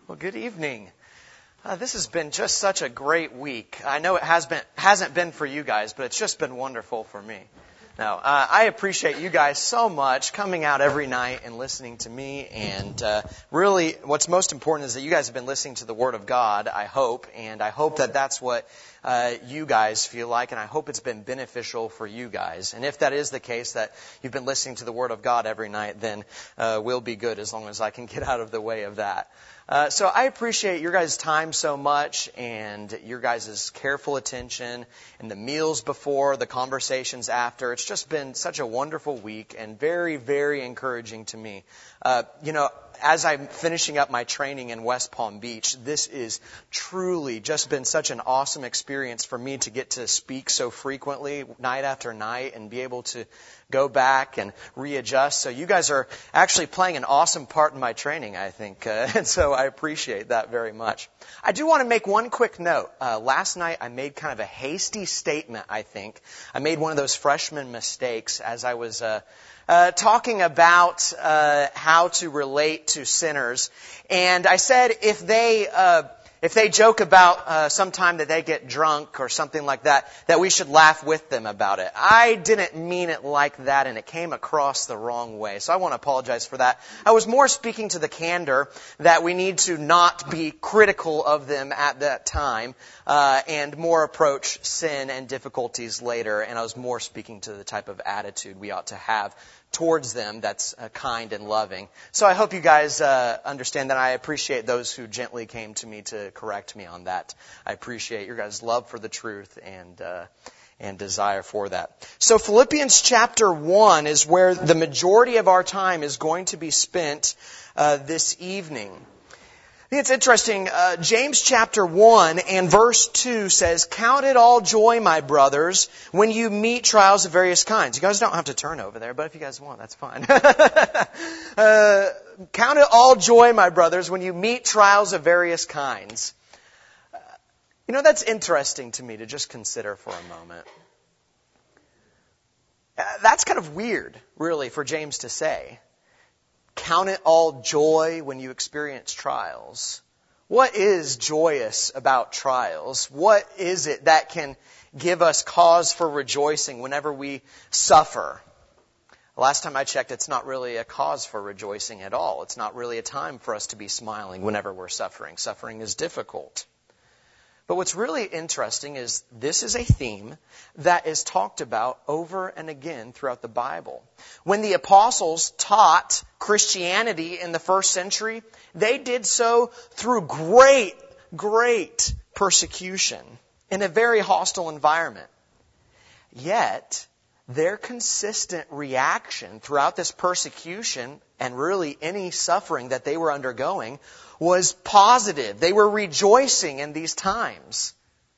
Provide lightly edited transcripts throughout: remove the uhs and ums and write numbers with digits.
Well, good evening. This has been just such a great week. I know it hasn't been for you guys, but it's just been wonderful for me. Now, I appreciate you guys so much coming out every night and listening to me. And really, what's most important is that you guys have been listening to the Word of God, I hope. And I hope that that's what you guys feel like. And I hope it's been beneficial for you guys. And if that is the case, that you've been listening to the Word of God every night, then we'll be good as long as I can get out of the way of that. So I appreciate your guys' time so much and your guys' careful attention and the meals before, the conversations after. It's just been such a wonderful week and very, very encouraging to me. As I'm finishing up my training in West Palm Beach, this is truly just been such an awesome experience for me to get to speak so frequently, night after night, and be able to go back and readjust. So you guys are actually playing an awesome part in my training, I think, and so I appreciate that very much. I do want to make one quick note. Last night I made kind of a hasty statement, I think. I made one of those freshman mistakes as I was talking about how to relate to sinners. And I said if they joke about sometime that they get drunk or something like that, that we should laugh with them about it. I didn't mean it like that, and it came across the wrong way. So I want to apologize for that. I was more speaking to the candor that we need to not be critical of them at that time, and more approach sin and difficulties later. And I was more speaking to the type of attitude we ought to have towards them that's kind and loving. So I hope you guys understand that. I appreciate those who gently came to me to correct me on that. I appreciate your guys' love for the truth and desire for that. So Philippians chapter 1 is where the majority of our time is going to be spent this evening. I think it's interesting. James chapter 1 and verse 2 says, "Count it all joy, my brothers, when you meet trials of various kinds." You guys don't have to turn over there, but if you guys want, that's fine. Count it all joy, my brothers, when you meet trials of various kinds. That's interesting to me to just consider for a moment. That's kind of weird, really, for James to say. Count it all joy when you experience trials. What is joyous about trials? What is it that can give us cause for rejoicing whenever we suffer? Last time I checked, it's not really a cause for rejoicing at all. It's not really a time for us to be smiling whenever we're suffering. Suffering is difficult. But what's really interesting is this is a theme that is talked about over and again throughout the Bible. When the apostles taught Christianity in the first century, they did so through great persecution in a very hostile environment. Yet, their consistent reaction throughout this persecution and really any suffering that they were undergoing was positive. They were rejoicing in these times.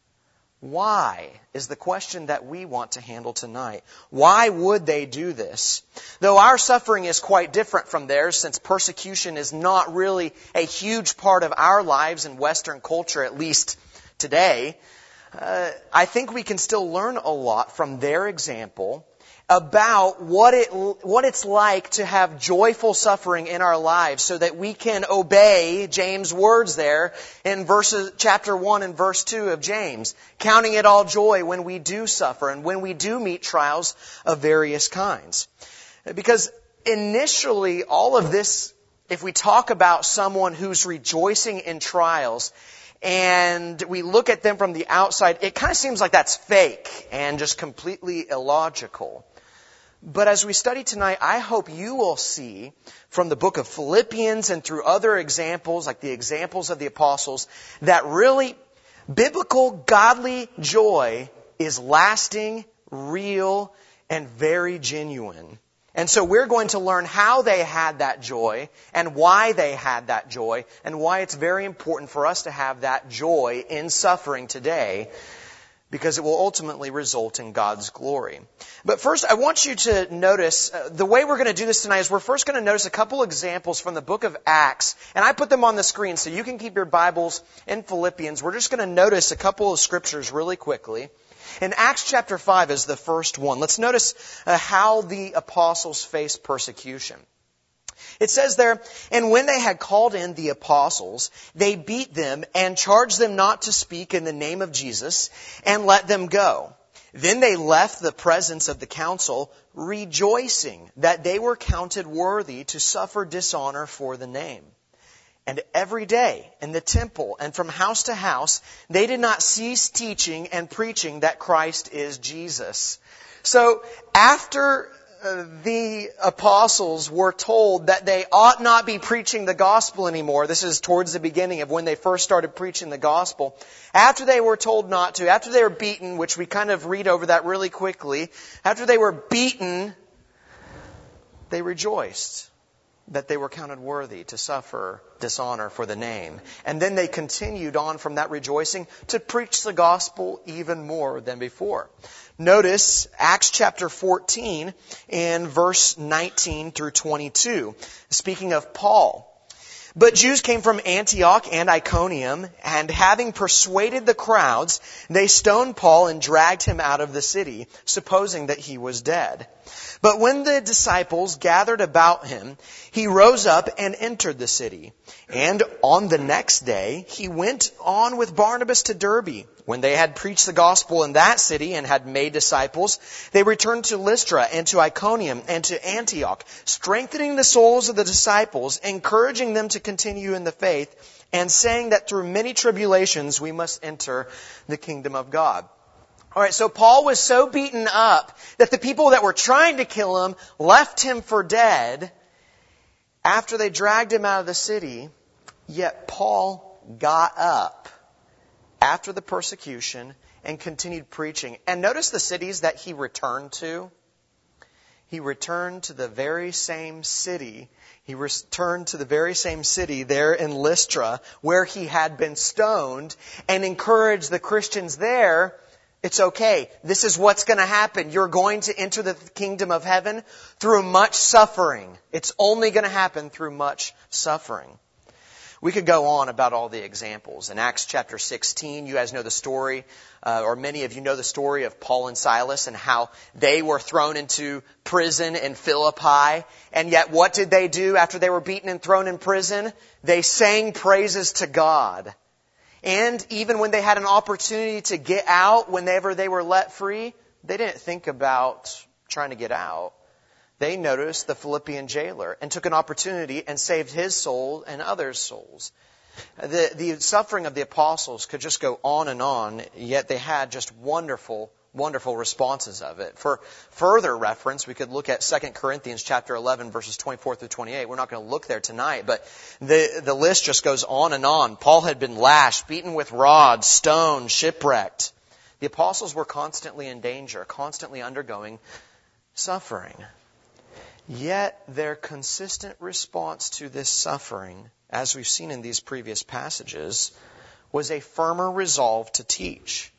Why is the question that we want to handle tonight. Why would they do this? Though our suffering is quite different from theirs, since persecution is not really a huge part of our lives in Western culture, at least today, I think we can still learn a lot from their example about what it's like to have joyful suffering in our lives so that we can obey James' words there in chapter 1 and verse 2 of James, counting it all joy when we do suffer and when we do meet trials of various kinds. Because initially, all of this, if we talk about someone who's rejoicing in trials, and we look at them from the outside, it kind of seems like that's fake and just completely illogical. But as we study tonight, I hope you will see from the book of Philippians and through other examples, like the examples of the apostles, that really biblical, godly joy is lasting, real, and very genuine. And so we're going to learn how they had that joy and why they had that joy and why it's very important for us to have that joy in suffering today, because it will ultimately result in God's glory. But first, I want you to notice, the way we're going to do this tonight is we're first going to notice a couple examples from the book of Acts, and I put them on the screen so you can keep your Bibles in Philippians. We're just going to notice a couple of scriptures really quickly. In Acts chapter 5 is the first one. Let's notice how the apostles faced persecution. It says there, and when they had called in the apostles, they beat them and charged them not to speak in the name of Jesus and let them go. Then they left the presence of the council, rejoicing that they were counted worthy to suffer dishonor for the name. And every day in the temple and from house to house, they did not cease teaching and preaching that Christ is Jesus. So after the apostles were told that they ought not be preaching the gospel anymore. This is towards the beginning of when they first started preaching the gospel. After they were told not to, after they were beaten, which we kind of read over that really quickly, after they were beaten, they rejoiced that they were counted worthy to suffer dishonor for the name. And then they continued on from that rejoicing to preach the gospel even more than before. Notice Acts chapter 14 and verse 19 through 22. Speaking of Paul. But Jews came from Antioch and Iconium, and having persuaded the crowds, they stoned Paul and dragged him out of the city, supposing that he was dead. But when the disciples gathered about him, he rose up and entered the city. And on the next day, he went on with Barnabas to Derbe. When they had preached the gospel in that city and had made disciples, they returned to Lystra and to Iconium and to Antioch, strengthening the souls of the disciples, encouraging them to continue in the faith, and saying that through many tribulations we must enter the kingdom of God. All right, so Paul was so beaten up that the people that were trying to kill him left him for dead after they dragged him out of the city. Yet Paul got up after the persecution and continued preaching. And notice the cities that he returned to. He returned to the very same city. He returned to the very same city there in Lystra where he had been stoned and encouraged the Christians there. It's okay. This is what's going to happen. You're going to enter the kingdom of heaven through much suffering. It's only going to happen through much suffering. We could go on about all the examples. In Acts chapter 16, you guys know the story, or many of you know the story of Paul and Silas and how they were thrown into prison in Philippi. And yet what did they do after they were beaten and thrown in prison? They sang praises to God. And even when they had an opportunity to get out, whenever they were let free, they didn't think about trying to get out. They noticed the Philippian jailer and took an opportunity and saved his soul and others' souls. The suffering of the apostles could just go on, yet they had just wonderful responses of it. For further reference, we could look at 2 Corinthians chapter 11, verses 24 through 28. We're not going to look there tonight, but the list just goes on and on. Paul had been lashed, beaten with rods, stoned, shipwrecked. The apostles were constantly in danger, constantly undergoing suffering. Yet their consistent response to this suffering, as we've seen in these previous passages, was a firmer resolve to teach.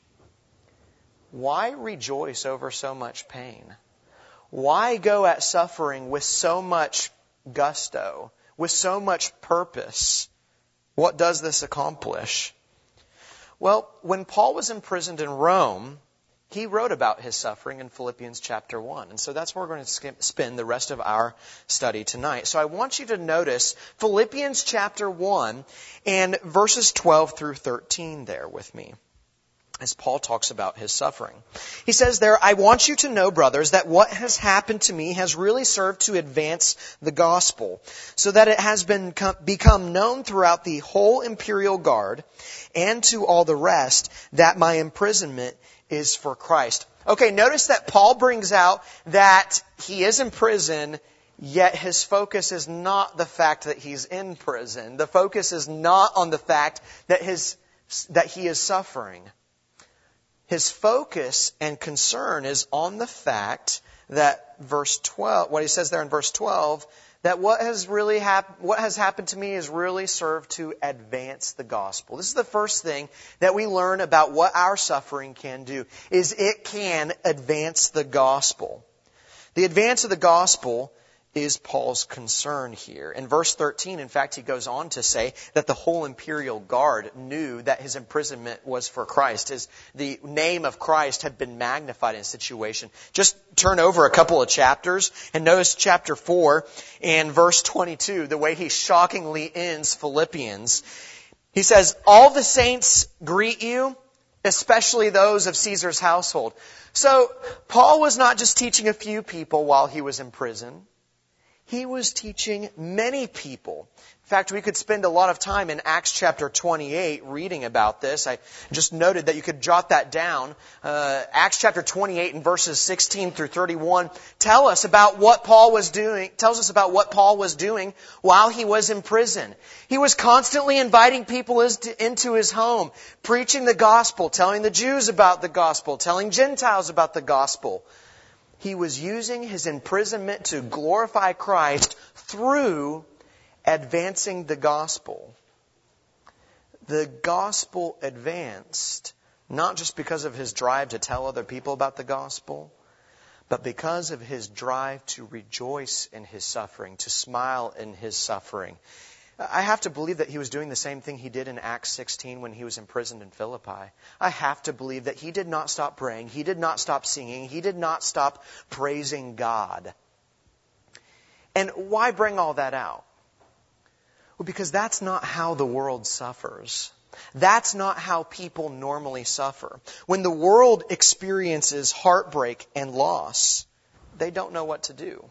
Why rejoice over so much pain? Why go at suffering with so much gusto, with so much purpose? What does this accomplish? Well, when Paul was imprisoned in Rome, he wrote about his suffering in Philippians chapter 1. And so that's where we're going to spend the rest of our study tonight. So I want you to notice Philippians chapter 1 and verses 12 through 13 there with me, as Paul talks about his suffering. He says there, I want you to know, brothers, that what has happened to me has really served to advance the gospel, so that it has become known throughout the whole imperial guard and to all the rest that my imprisonment is for Christ. Okay, notice that Paul brings out that he is in prison, yet his focus is not the fact that he's in prison. The focus is not on the fact that he is suffering. His focus and concern is on the fact that verse 12, what he says there in verse 12, that what has happened to me has really served to advance the gospel. This is the first thing that we learn about what our suffering can do, is it can advance the gospel. The advance of the gospel is Paul's concern here. In verse 13, in fact, he goes on to say that the whole imperial guard knew that his imprisonment was for Christ. The name of Christ had been magnified in a situation. Just turn over a couple of chapters and notice chapter 4 and verse 22, the way he shockingly ends Philippians. He says, "All the saints greet you, especially those of Caesar's household." So Paul was not just teaching a few people while he was in prison. He was teaching many people. In fact, we could spend a lot of time in Acts chapter 28 reading about this. I just noted that you could jot that down. Acts chapter 28 and verses 16 through 31 tells us about what Paul was doing while he was in prison. He was constantly inviting people into his home, preaching the gospel, telling the Jews about the gospel, telling Gentiles about the gospel. He was using his imprisonment to glorify Christ through advancing the gospel. The gospel advanced not just because of his drive to tell other people about the gospel, but because of his drive to rejoice in his suffering, to smile in his suffering. I have to believe that he was doing the same thing he did in Acts 16 when he was imprisoned in Philippi. I have to believe that he did not stop praying. He did not stop singing. He did not stop praising God. And why bring all that out? Well, because that's not how the world suffers. That's not how people normally suffer. When the world experiences heartbreak and loss, they don't know what to do.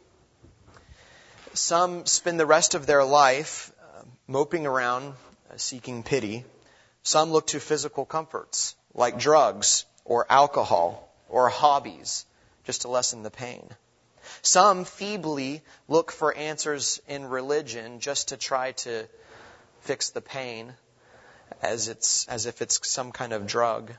Some spend the rest of their life moping around, seeking pity. Some look to physical comforts like drugs or alcohol or hobbies just to lessen the pain. Some feebly look for answers in religion just to try to fix the pain as if it's some kind of drug.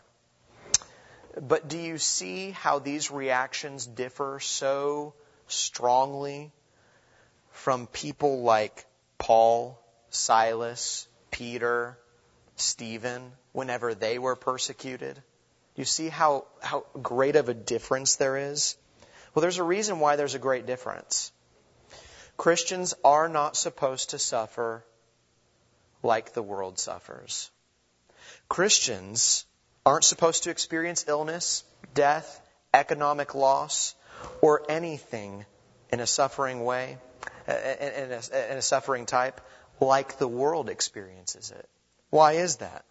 But do you see how these reactions differ so strongly from people like Paul, Silas, Peter, Stephen, whenever they were persecuted? Do you see how great of a difference there is? Well, there's a reason why there's a great difference. Christians are not supposed to suffer like the world suffers. Christians aren't supposed to experience illness, death, economic loss, or anything in a suffering way, in a suffering type, like the world experiences it. Why is that?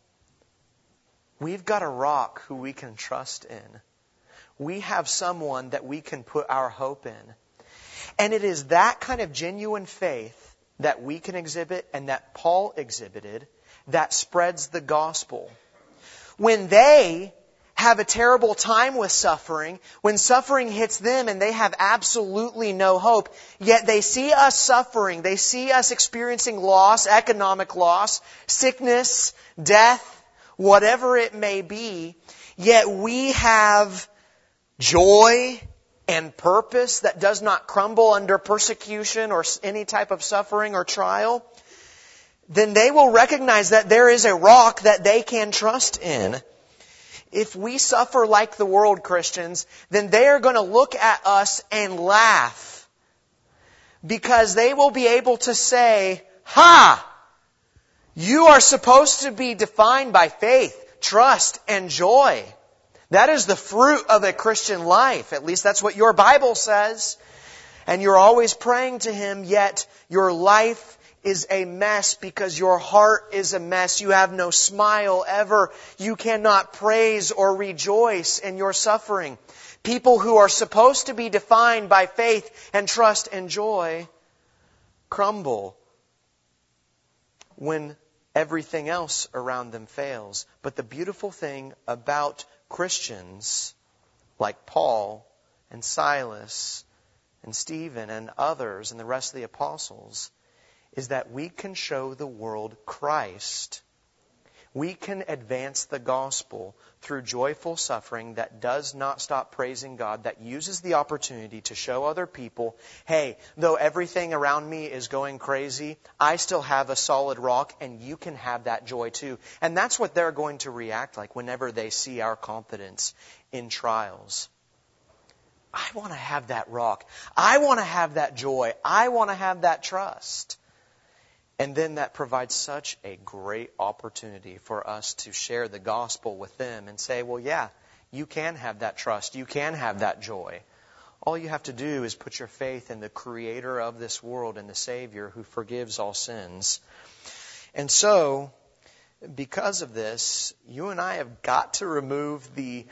We've got a rock who we can trust in. We have someone that we can put our hope in. And it is that kind of genuine faith that we can exhibit and that Paul exhibited that spreads the gospel. When they have a terrible time with suffering, when suffering hits them and they have absolutely no hope, yet they see us suffering, they see us experiencing loss, economic loss, sickness, death, whatever it may be, yet we have joy and purpose that does not crumble under persecution or any type of suffering or trial, then they will recognize that there is a rock that they can trust in. If we suffer like the world, Christians, then they are going to look at us and laugh. Because they will be able to say, "Ha! You are supposed to be defined by faith, trust, and joy. That is the fruit of a Christian life. At least that's what your Bible says. And you're always praying to Him, yet your life is a mess because your heart is a mess. You have no smile ever. You cannot praise or rejoice in your suffering. People who are supposed to be defined by faith and trust and joy crumble when everything else around them fails. But the beautiful thing about Christians like Paul and Silas and Stephen and others and the rest of the apostles is that we can show the world Christ. We can advance the gospel through joyful suffering that does not stop praising God, that uses the opportunity to show other people, hey, though everything around me is going crazy, I still have a solid rock and you can have that joy too. And that's what they're going to react like whenever they see our confidence in trials. I want to have that rock. I want to have that joy. I want to have that trust. And then that provides such a great opportunity for us to share the gospel with them and say, well, yeah, you can have that trust. You can have that joy. All you have to do is put your faith in the Creator of this world and the Savior who forgives all sins. And so, because of this, you and I have got to remove the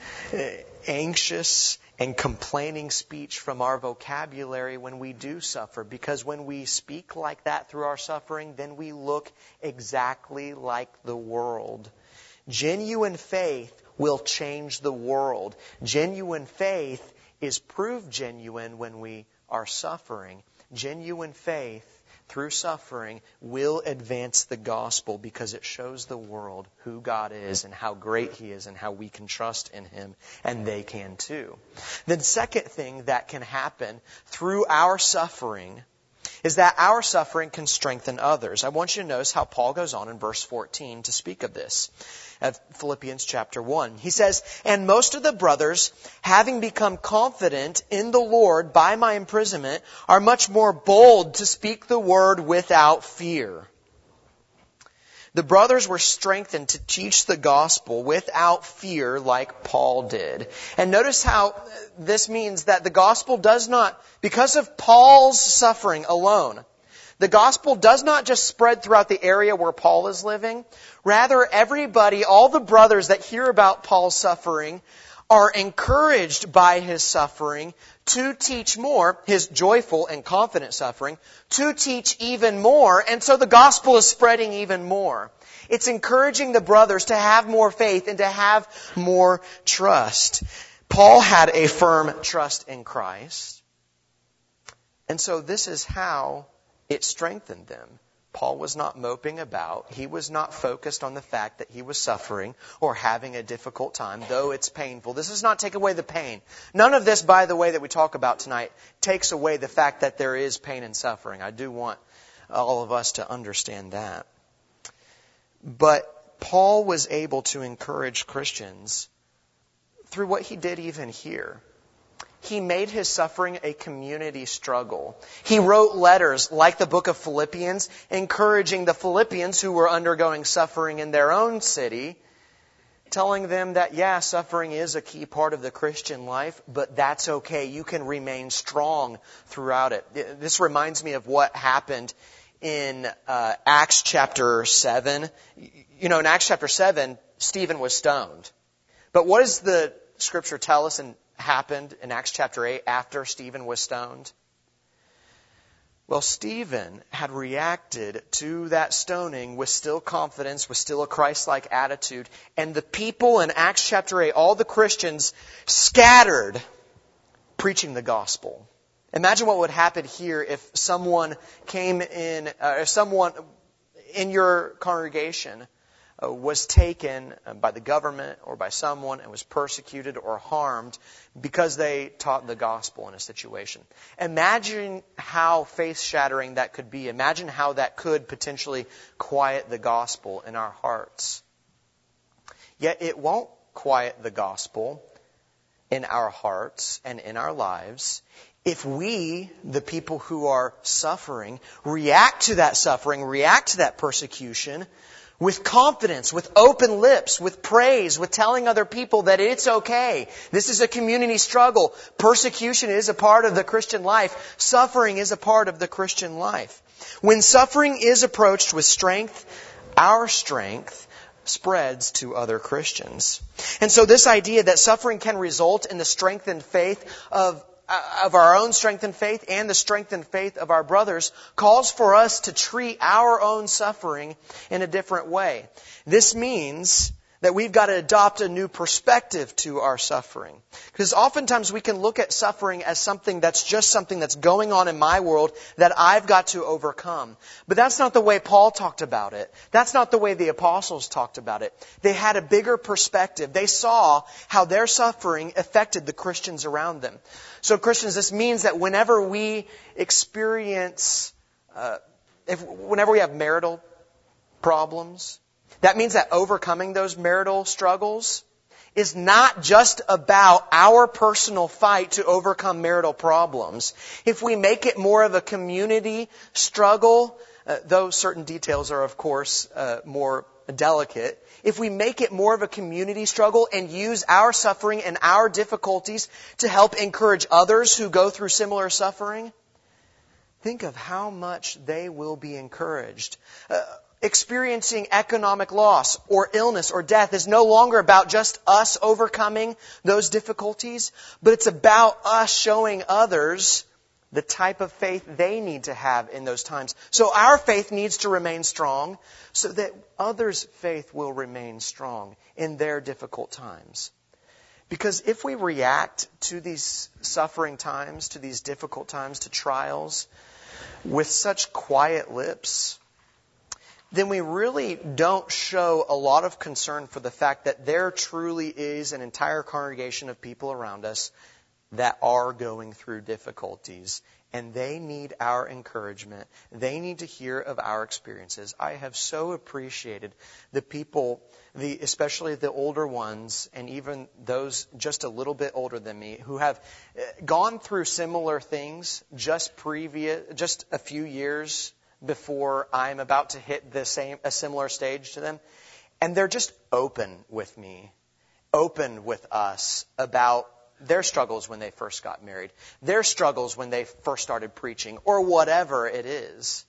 anxious and complaining speech from our vocabulary when we do suffer. Because when we speak like that through our suffering, then we look exactly like the world. Genuine faith will change the world. Genuine faith is proved genuine when we are suffering. Genuine faith through suffering will advance the gospel because it shows the world who God is and how great He is and how we can trust in Him, and they can too. The second thing that can happen through our suffering is that our suffering can strengthen others. I want you to notice how Paul goes on in verse 14 to speak of this. At Philippians chapter 1. He says, and most of the brothers, having become confident in the Lord by my imprisonment, are much more bold to speak the word without fear. The brothers were strengthened to teach the gospel without fear like Paul did. And notice how this means that the gospel does not, because of Paul's suffering alone, the gospel does not just spread throughout the area where Paul is living. Rather, everybody, all the brothers that hear about Paul's suffering are encouraged by his suffering to teach more, his joyful and confident suffering, to teach even more. And so the gospel is spreading even more. It's encouraging the brothers to have more faith and to have more trust. Paul had a firm trust in Christ. And so this is how it strengthened them. Paul was not moping about. He was not focused on the fact that he was suffering or having a difficult time, though it's painful. This does not take away the pain. None of this, by the way, that we talk about tonight takes away the fact that there is pain and suffering. I do want all of us to understand that. But Paul was able to encourage Christians through what he did even here. He made his suffering a community struggle. He wrote letters like the book of Philippians, encouraging the Philippians who were undergoing suffering in their own city, telling them that, yeah, suffering is a key part of the Christian life, but that's okay. You can remain strong throughout it. This reminds me of what happened in Acts chapter 7. You know, in Acts chapter 7, Stephen was stoned. But what does the Scripture tell us and happened in Acts chapter 8 after Stephen was stoned? Well, Stephen had reacted to that stoning with still confidence, with still a Christ-like attitude. And the people in Acts chapter 8, all the Christians, scattered preaching the gospel. Imagine what would happen here if someone came in, if someone in your congregation was taken by the government or by someone and was persecuted or harmed because they taught the gospel in a situation. Imagine how faith-shattering that could be. Imagine how that could potentially quiet the gospel in our hearts. Yet it won't quiet the gospel in our hearts and in our lives if we, the people who are suffering, react to that suffering, react to that persecution with confidence, with open lips, with praise, with telling other people that it's okay. This is a community struggle. Persecution is a part of the Christian life. Suffering is a part of the Christian life. When suffering is approached with strength, our strength spreads to other Christians. And so this idea that suffering can result in the strengthened faith of our own strengthened faith and the strengthened faith of our brothers calls for us to treat our own suffering in a different way. This means that we've got to adopt a new perspective to our suffering. Because oftentimes we can look at suffering as something that's just something that's going on in my world that I've got to overcome. But that's not the way Paul talked about it. That's not the way the apostles talked about it. They had a bigger perspective. They saw how their suffering affected the Christians around them. So Christians, this means that whenever we experience, whenever we have marital problems, that means that overcoming those marital struggles is not just about our personal fight to overcome marital problems. If we make it more of a community struggle, though certain details are, of course, more delicate, if we make it more of a community struggle and use our suffering and our difficulties to help encourage others who go through similar suffering, think of how much they will be encouraged. Experiencing economic loss or illness or death is no longer about just us overcoming those difficulties, but it's about us showing others the type of faith they need to have in those times. So our faith needs to remain strong so that others' faith will remain strong in their difficult times. Because if we react to these suffering times, to these difficult times, to trials, with such quiet lips, then we really don't show a lot of concern for the fact that there truly is an entire congregation of people around us that are going through difficulties, and they need our encouragement. They need to hear of our experiences. I have so appreciated the people, especially the older ones, and even those just a little bit older than me, who have gone through similar things just a few years before I'm about to hit a similar stage to them. And they're just open with me, open with us about their struggles when they first got married, their struggles when they first started preaching, or whatever it is.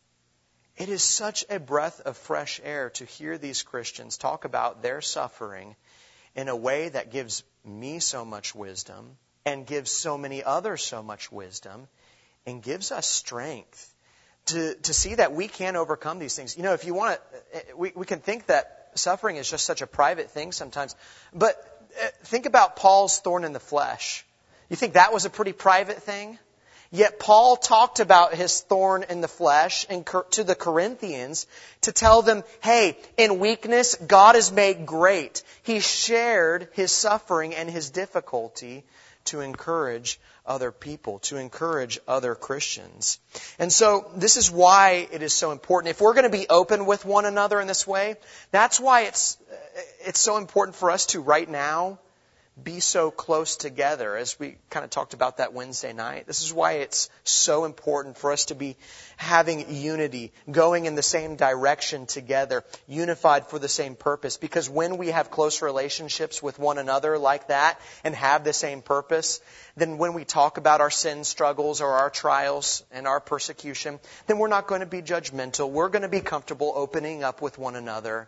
It is such a breath of fresh air to hear these Christians talk about their suffering in a way that gives me so much wisdom and gives so many others so much wisdom and gives us strength to see that we can overcome these things. You know, if you want to, we can think that suffering is just such a private thing sometimes, but think about Paul's thorn in the flesh. You think that was a pretty private thing? Yet Paul talked about his thorn in the flesh to the Corinthians to tell them, hey, in weakness, God is made great. He shared his suffering and his difficulty to encourage other people, to encourage other Christians. And so this is why it is so important. If we're going to be open with one another in this way, that's why it's so important for us to right now be so close together, as we kind of talked about that Wednesday night. This is why it's so important for us to be having unity, going in the same direction together, unified for the same purpose. Because when we have close relationships with one another like that and have the same purpose, then when we talk about our sin struggles or our trials and our persecution, then we're not going to be judgmental. We're going to be comfortable opening up with one another.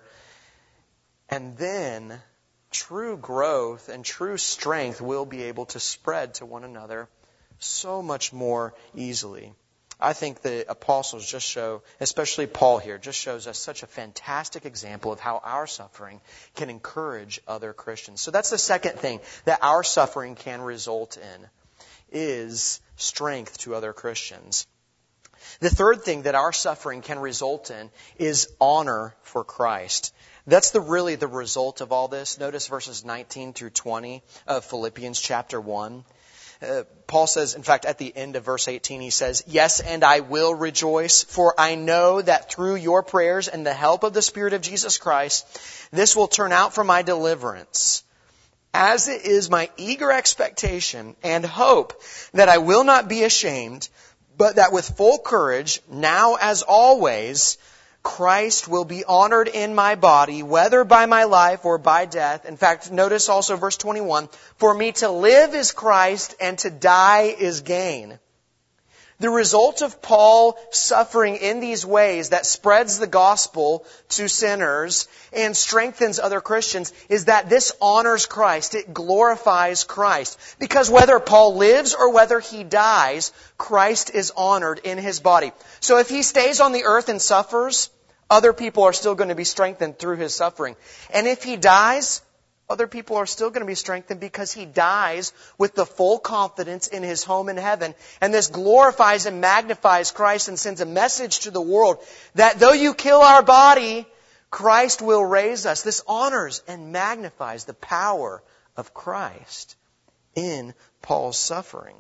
And then true growth and true strength will be able to spread to one another so much more easily. I think the apostles just show, especially Paul here, just shows us such a fantastic example of how our suffering can encourage other Christians. So that's the second thing that our suffering can result in, is strength to other Christians. The third thing that our suffering can result in is honor for Christ. That's really the result of all this. Notice verses 19 through 20 of Philippians chapter 1. Paul says, in fact, at the end of verse 18, he says, "Yes, and I will rejoice, for I know that through your prayers and the help of the Spirit of Jesus Christ, this will turn out for my deliverance. As it is my eager expectation and hope that I will not be ashamed, but that with full courage, now as always, Christ will be honored in my body, whether by my life or by death." In fact, notice also verse 21, "For me to live is Christ, and to die is gain." The result of Paul suffering in these ways that spreads the gospel to sinners and strengthens other Christians is that this honors Christ. It glorifies Christ. Because whether Paul lives or whether he dies, Christ is honored in his body. So if he stays on the earth and suffers, other people are still going to be strengthened through his suffering. And if he dies, other people are still going to be strengthened because he dies with the full confidence in his home in heaven. And this glorifies and magnifies Christ and sends a message to the world that though you kill our body, Christ will raise us. This honors and magnifies the power of Christ in Paul's suffering.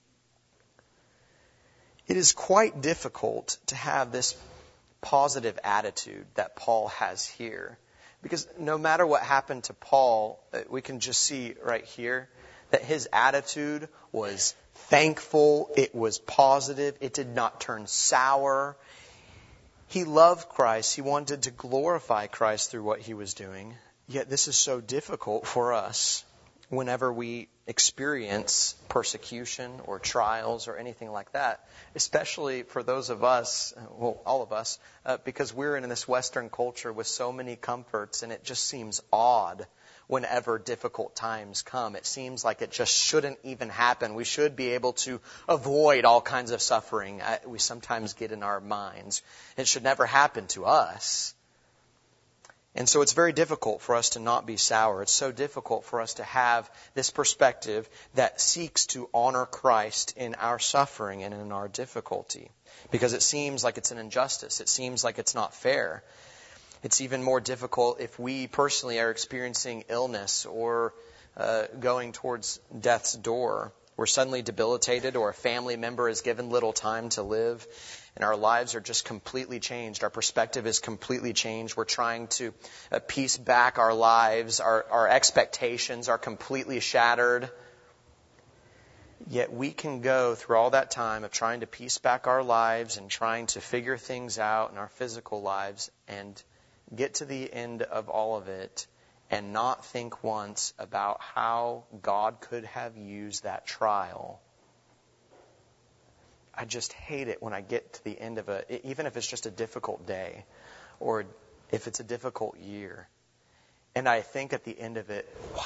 It is quite difficult to have this positive attitude that Paul has here, Because no matter what happened to Paul, we can just see right here that his attitude was thankful, it was positive, it did not turn sour. He loved Christ, he wanted to glorify Christ through what he was doing. Yet this is so difficult for us whenever we experience persecution or trials or anything like that, especially for those of us, well, all of us, because we're in this Western culture with so many comforts, and it just seems odd whenever difficult times come. It seems like it just shouldn't even happen. We should be able to avoid all kinds of suffering. We sometimes get in our minds. It should never happen to us. And so it's very difficult for us to not be sour. It's so difficult for us to have this perspective that seeks to honor Christ in our suffering and in our difficulty. Because it seems like it's an injustice. It seems like it's not fair. It's even more difficult if we personally are experiencing illness or going towards death's door. We're suddenly debilitated, or a family member is given little time to live, and our lives are just completely changed. Our perspective is completely changed. We're trying to piece back our lives. Our expectations are completely shattered. Yet we can go through all that time of trying to piece back our lives and trying to figure things out in our physical lives and get to the end of all of it and not think once about how God could have used that trial. I just hate it when I get to the end of even if it's just a difficult day or if it's a difficult year. And I think at the end of it, wow,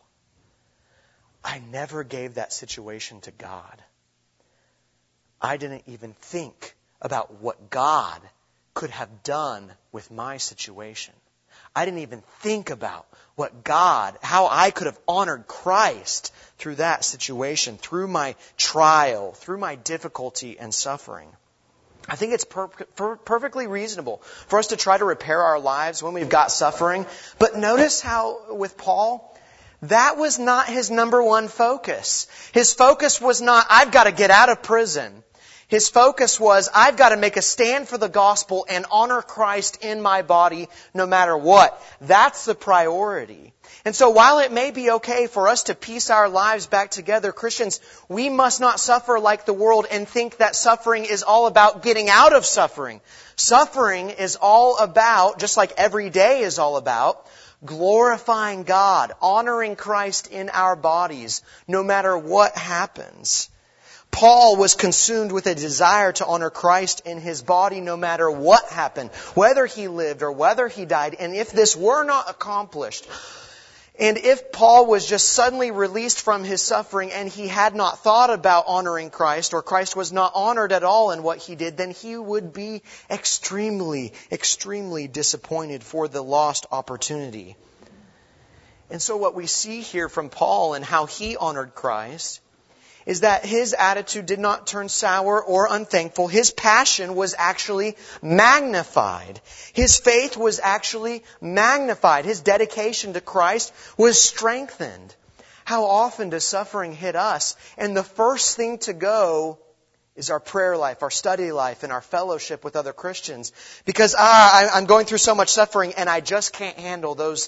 I never gave that situation to God. I didn't even think about what God could have done with my situation. I didn't even think about how I could have honored Christ through that situation, through my trial, through my difficulty and suffering. I think it's perfectly reasonable for us to try to repair our lives when we've got suffering. But notice how with Paul, that was not his number one focus. His focus was not, I've got to get out of prison. His focus was, I've got to make a stand for the gospel and honor Christ in my body no matter what. That's the priority. And so while it may be okay for us to piece our lives back together, Christians, we must not suffer like the world and think that suffering is all about getting out of suffering. Suffering is all about, just like every day is all about, glorifying God, honoring Christ in our bodies no matter what happens. Paul was consumed with a desire to honor Christ in his body no matter what happened, whether he lived or whether he died. And if this were not accomplished, and if Paul was just suddenly released from his suffering and he had not thought about honoring Christ, or Christ was not honored at all in what he did, then he would be extremely, extremely disappointed for the lost opportunity. And so what we see here from Paul and how he honored Christ is that his attitude did not turn sour or unthankful. His passion was actually magnified. His faith was actually magnified. His dedication to Christ was strengthened. How often does suffering hit us? And the first thing to go is our prayer life, our study life, and our fellowship with other Christians. Because I'm going through so much suffering and I just can't handle those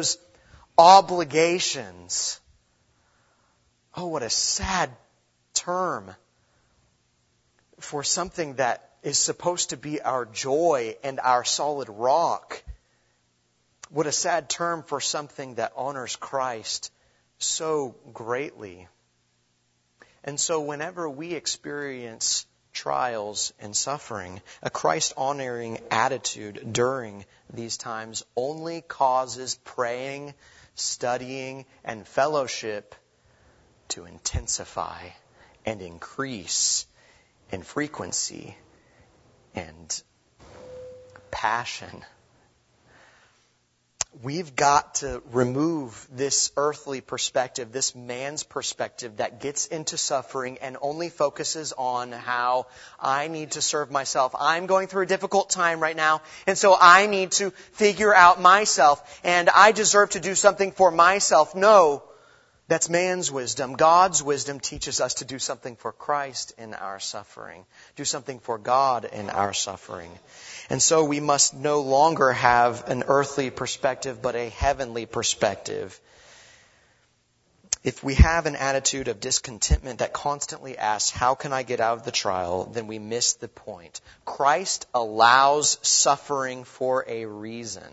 obligations. Oh, what a sad term for something that is supposed to be our joy and our solid rock. What a sad term for something that honors Christ so greatly. And so whenever we experience trials and suffering, a Christ-honoring attitude during these times only causes praying, studying, and fellowship to intensify and increase in frequency and passion. We've got to remove this earthly perspective, this man's perspective that gets into suffering and only focuses on how I need to serve myself. I'm going through a difficult time right now, and so I need to figure out myself, and I deserve to do something for myself. No. That's man's wisdom. God's wisdom teaches us to do something for Christ in our suffering. Do something for God in our suffering. And so we must no longer have an earthly perspective, but a heavenly perspective. If we have an attitude of discontentment that constantly asks, how can I get out of the trial, then we miss the point. Christ allows suffering for a reason.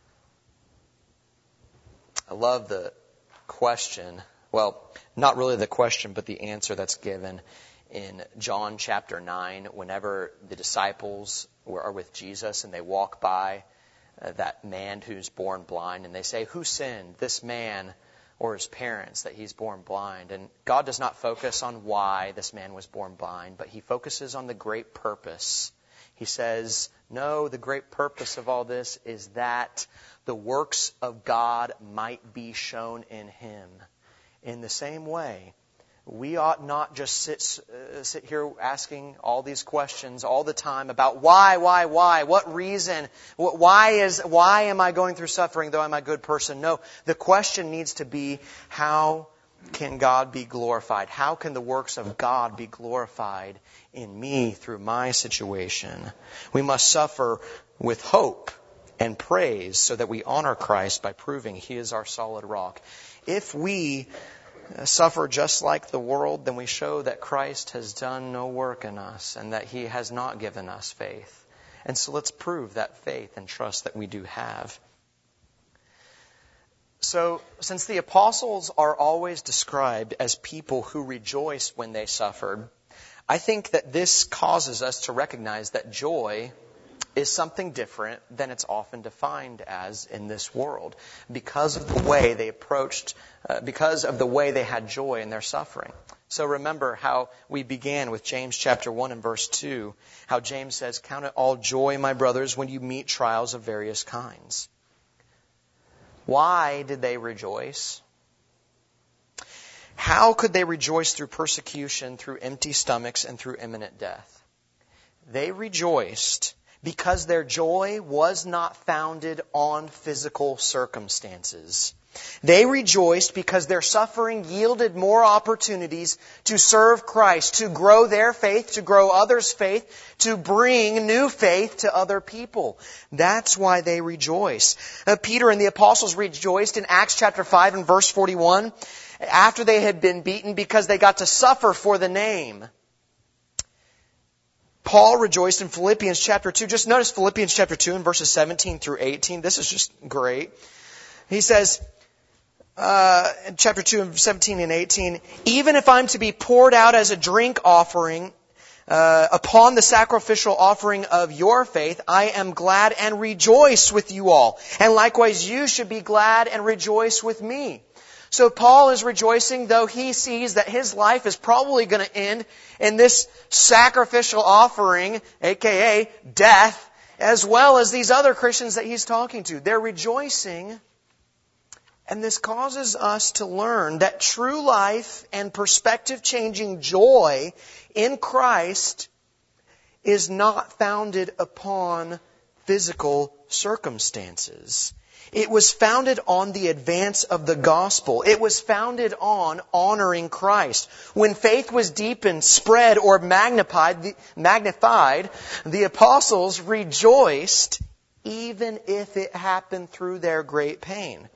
I love the question, well, not really the question, but the answer that's given in John chapter 9, whenever the disciples are with Jesus and they walk by that man who's born blind, and they say, who sinned, this man or his parents, that he's born blind? And God does not focus on why this man was born blind, but he focuses on the great purpose. He says, no, the great purpose of all this is that the works of God might be shown in him. In the same way, we ought not just sit here asking all these questions all the time about why, what reason, why am I going through suffering though I'm a good person? No, the question needs to be, how can God be glorified? How can the works of God be glorified in me through my situation? We must suffer with hope and praise so that we honor Christ by proving He is our solid rock. If we suffer just like the world, then we show that Christ has done no work in us and that He has not given us faith. And so let's prove that faith and trust that we do have. So, since the apostles are always described as people who rejoiced when they suffered, I think that this causes us to recognize that joy is something different than it's often defined as in this world, because of the way they approached, because of the way they had joy in their suffering. So remember how we began with James chapter 1 and verse 2, how James says, "Count it all joy, my brothers, when you meet trials of various kinds." Why did they rejoice? How could they rejoice through persecution, through empty stomachs, and through imminent death? They rejoiced because their joy was not founded on physical circumstances. They rejoiced because their suffering yielded more opportunities to serve Christ, to grow their faith, to grow others' faith, to bring new faith to other people. That's why they rejoice. Peter and the apostles rejoiced in Acts chapter 5 and verse 41 after they had been beaten because they got to suffer for the name. Paul rejoiced in Philippians chapter 2. Just notice Philippians chapter 2 and verses 17 through 18. This is just great. He says, in chapter 2 and 17 and 18, "Even if I'm to be poured out as a drink offering upon the sacrificial offering of your faith, I am glad and rejoice with you all. And likewise you should be glad and rejoice with me." So Paul is rejoicing, though he sees that his life is probably going to end in this sacrificial offering, aka death, as well as these other Christians that he's talking to. They're rejoicing, and this causes us to learn that true life and perspective-changing joy in Christ is not founded upon physical circumstances. It was founded on the advance of the gospel. It was founded on honoring Christ. When faith was deepened, spread, or magnified, the apostles rejoiced even if it happened through their great pain.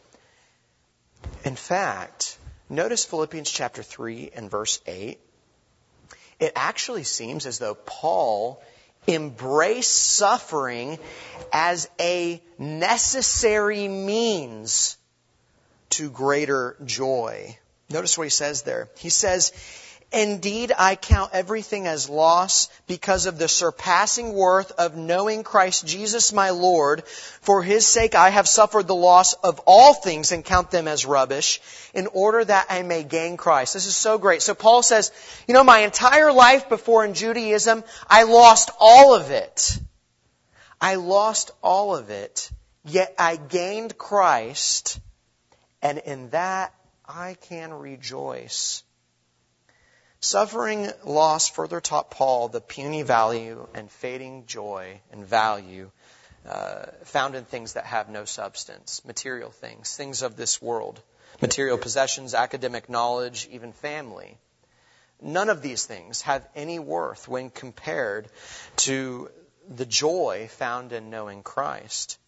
In fact, notice Philippians chapter 3 and verse 8. It actually seems as though Paul embraced suffering as a necessary means to greater joy. Notice what he says there. He says, "Indeed, I count everything as loss because of the surpassing worth of knowing Christ Jesus my Lord. For His sake I have suffered the loss of all things and count them as rubbish, in order that I may gain Christ." This is so great. So Paul says, my entire life before in Judaism, I lost all of it. I lost all of it, yet I gained Christ, and in that I can rejoice. Suffering loss further taught Paul the puny value and fading joy and value found in things that have no substance, material things, things of this world, material possessions, academic knowledge, even family. None of these things have any worth when compared to the joy found in knowing Christ.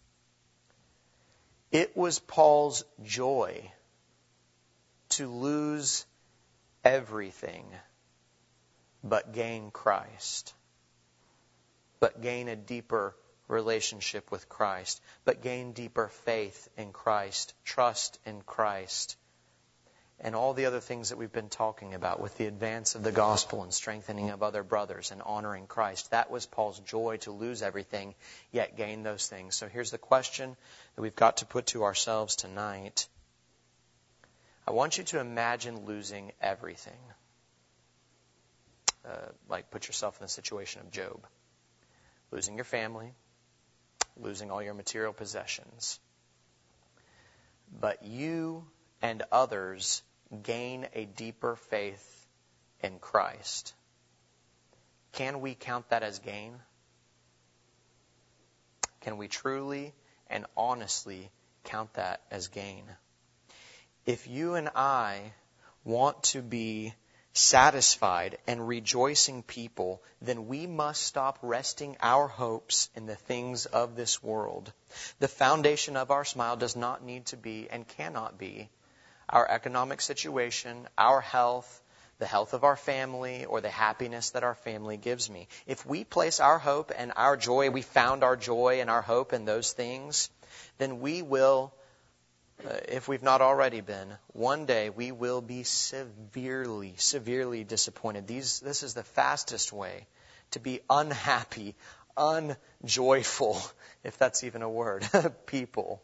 It was Paul's joy to lose everything but gain Christ, but gain a deeper relationship with Christ, but gain deeper faith in Christ, trust in Christ, and all the other things that we've been talking about with the advance of the gospel and strengthening of other brothers and honoring Christ. That was Paul's joy, to lose everything, yet gain those things. So here's the question that we've got to put to ourselves tonight. I want you to imagine losing everything. Like put yourself in the situation of Job. Losing your family, losing all your material possessions. But you and others gain a deeper faith in Christ. Can we count that as gain? Can we truly and honestly count that as gain? If you and I want to be satisfied and rejoicing people, then we must stop resting our hopes in the things of this world. The foundation of our smile does not need to be and cannot be our economic situation, our health, the health of our family, or the happiness that our family gives me. If we place our hope and our joy, we found our joy and our hope in those things, then we will, if we've not already been, one day we will be severely, severely disappointed. This is the fastest way to be unhappy, unjoyful, if that's even a word, people.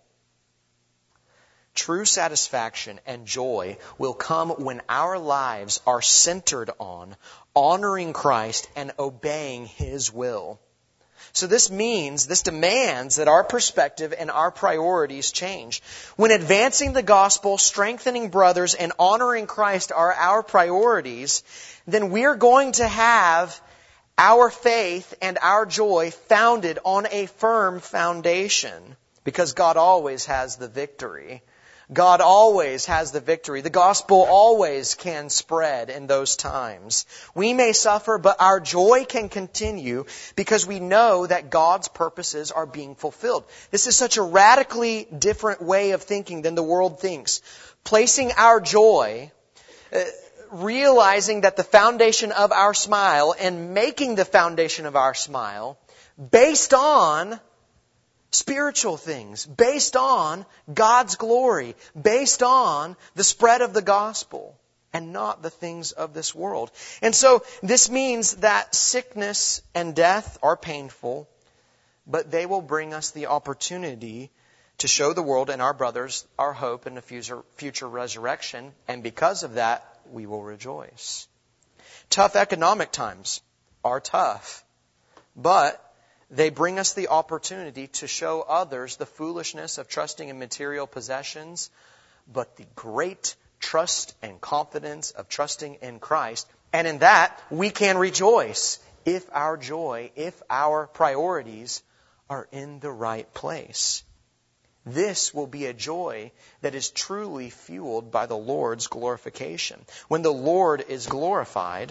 True satisfaction and joy will come when our lives are centered on honoring Christ and obeying His will. So this demands that our perspective and our priorities change. When advancing the gospel, strengthening brothers, and honoring Christ are our priorities, then we're going to have our faith and our joy founded on a firm foundation, because God always has the victory. God always has the victory. The gospel always can spread in those times. We may suffer, but our joy can continue because we know that God's purposes are being fulfilled. This is such a radically different way of thinking than the world thinks. Placing our joy, realizing that the foundation of our smile and making the foundation of our smile based on spiritual things, based on God's glory, based on the spread of the gospel, and not the things of this world. And so this means that sickness and death are painful, but they will bring us the opportunity to show the world and our brothers our hope in a future resurrection, and because of that, we will rejoice. Tough economic times are tough, but they bring us the opportunity to show others the foolishness of trusting in material possessions, but the great trust and confidence of trusting in Christ. And in that, we can rejoice if our joy, if our priorities are in the right place. This will be a joy that is truly fueled by the Lord's glorification. When the Lord is glorified,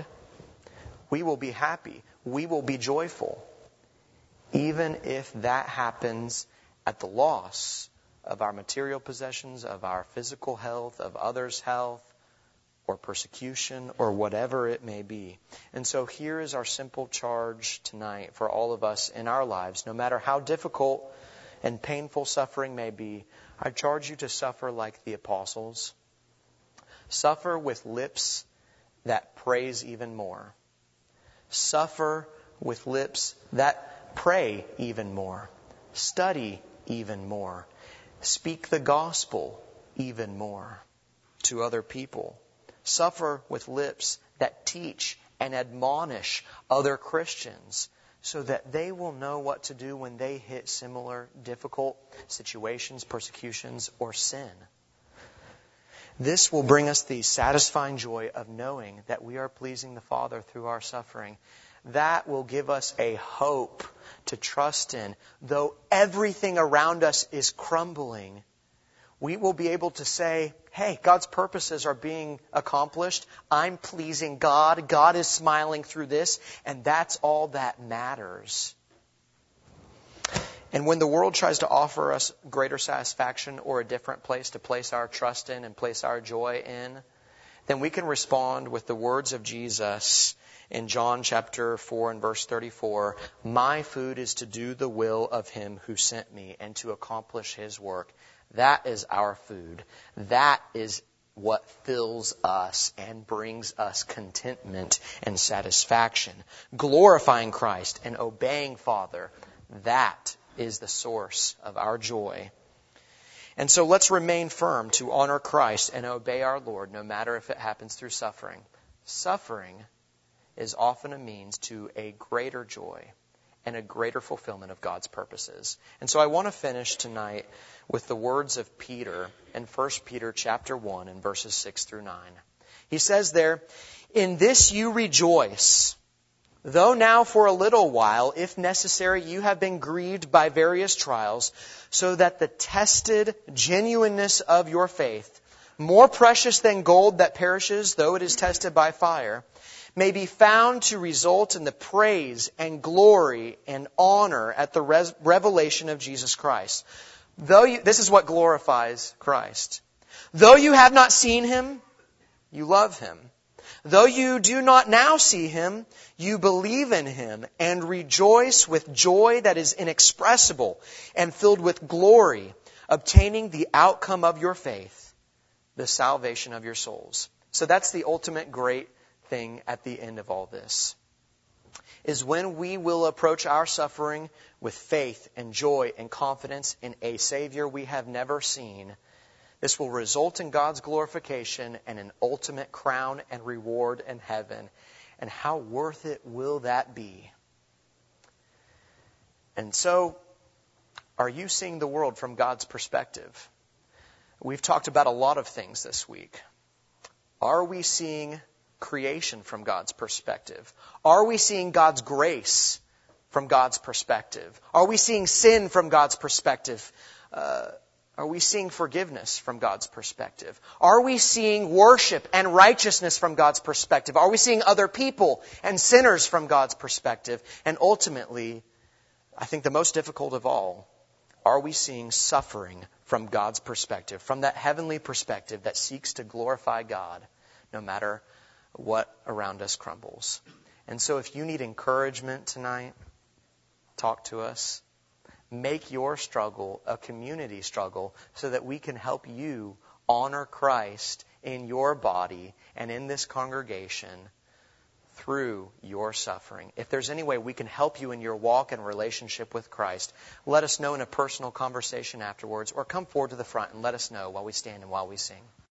we will be happy. We will be joyful. Even if that happens at the loss of our material possessions, of our physical health, of others' health, or persecution, or whatever it may be. And so here is our simple charge tonight for all of us in our lives. No matter how difficult and painful suffering may be, I charge you to suffer like the apostles. Suffer with lips that praise even more. Suffer with lips that pray even more. Study even more. Speak the gospel even more to other people. Suffer with lips that teach and admonish other Christians so that they will know what to do when they hit similar difficult situations, persecutions, or sin. This will bring us the satisfying joy of knowing that we are pleasing the Father through our suffering. that will give us a hope to trust in. Though everything around us is crumbling, we will be able to say, hey, God's purposes are being accomplished. I'm pleasing God. God is smiling through this, and that's all that matters. And when the world tries to offer us greater satisfaction or a different place to place our trust in and place our joy in, then we can respond with the words of Jesus in John chapter 4 and verse 34, my food is to do the will of him who sent me and to accomplish his work. That is our food. That is what fills us and brings us contentment and satisfaction. Glorifying Christ and obeying Father, that is the source of our joy. And so let's remain firm to honor Christ and obey our Lord, no matter if it happens through suffering. Suffering is often a means to a greater joy and a greater fulfillment of God's purposes. And so I want to finish tonight with the words of Peter in 1 Peter chapter 1 and verses 6 through 9. He says there, in this you rejoice, though now for a little while, if necessary, you have been grieved by various trials, so that the tested genuineness of your faith, more precious than gold that perishes, though it is tested by fire, may be found to result in the praise and glory and honor at the revelation of Jesus Christ. This is what glorifies Christ. Though you have not seen him, you love him. Though you do not now see him, you believe in him and rejoice with joy that is inexpressible and filled with glory, obtaining the outcome of your faith, the salvation of your souls. So that's the ultimate great thing at the end of all this, is when we will approach our suffering with faith and joy and confidence in a Savior we have never seen. This will result in God's glorification and an ultimate crown and reward in heaven. And how worth it will that be? And so, are you seeing the world from God's perspective? We've talked about a lot of things this week. Are we seeing creation from God's perspective? Are we seeing God's grace from God's perspective? Are we seeing sin from God's perspective? Are we seeing forgiveness from God's perspective? Are we seeing worship and righteousness from God's perspective? Are we seeing other people and sinners from God's perspective? And ultimately, I think the most difficult of all, are we seeing suffering from God's perspective, from that heavenly perspective that seeks to glorify God no matter what around us crumbles? And so if you need encouragement tonight, talk to us. Make your struggle a community struggle so that we can help you honor Christ in your body and in this congregation through your suffering. If there's any way we can help you in your walk and relationship with Christ, let us know in a personal conversation afterwards, or come forward to the front and let us know while we stand and while we sing.